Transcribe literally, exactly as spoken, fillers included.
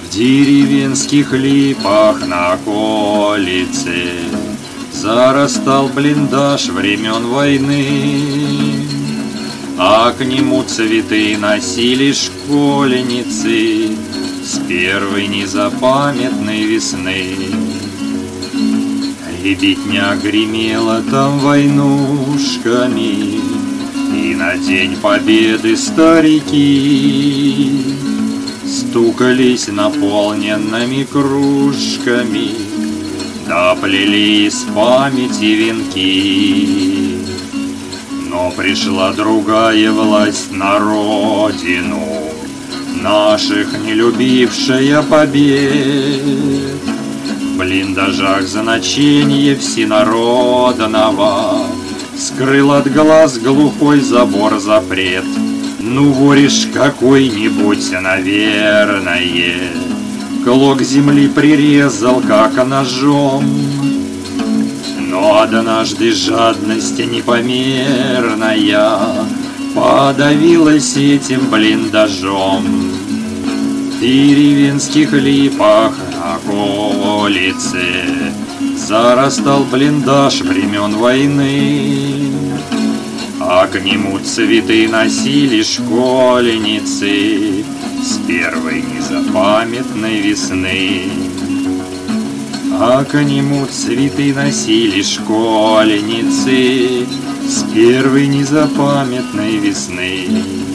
В деревенских липах на околице зарастал блиндаж времен войны, а к нему цветы носили школьницы с первой незапамятной весны. Ребятня гремела там войнушками, и на День Победы старики стукались наполненными кружками, да плели из памяти венки. Но пришла другая власть на родину, наших не любившая побед. В блиндажах значение всенародного скрыл от глаз глухой забор запрет. Ну, воришь какой-нибудь, наверное, клок земли прирезал, как ножом. Но однажды жадность непомерная подавилась этим блиндажом. В деревенских липах на околице зарастал блиндаж времен войны, а к нему цветы носили школьницы с первой незапамятной весны. А к нему цветы носили школьницы с первой незапамятной весны.